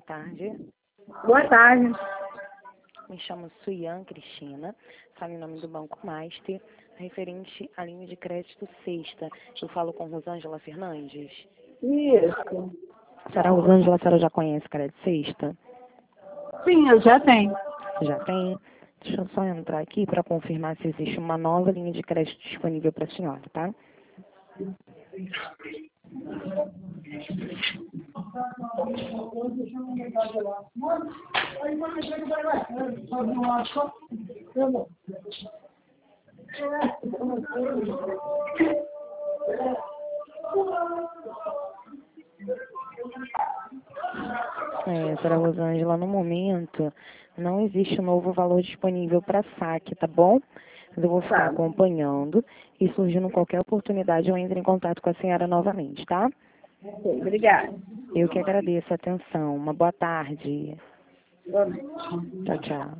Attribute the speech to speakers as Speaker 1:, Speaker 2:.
Speaker 1: tarde.
Speaker 2: Boa tarde.
Speaker 1: Me chamo Suian Cristina, falo em nome do Banco Master, referente à linha de crédito sexta. Eu falo com Rosângela Fernandes.
Speaker 2: Isso.
Speaker 1: Será Rosângela, a senhora já conhece crédito sexta?
Speaker 2: Sim, eu já tenho.
Speaker 1: Já tem? Deixa eu só entrar aqui para confirmar se existe uma nova linha de crédito disponível para a senhora, tá? Senhora Rosângela, no momento não existe um novo valor disponível para saque, tá bom? Mas eu vou ficar acompanhando e surgindo qualquer oportunidade eu entro em contato com a senhora novamente, tá?
Speaker 2: Ok, obrigada.
Speaker 1: Eu que agradeço a atenção. Uma boa tarde.
Speaker 2: Boa noite.
Speaker 1: Tchau, tchau.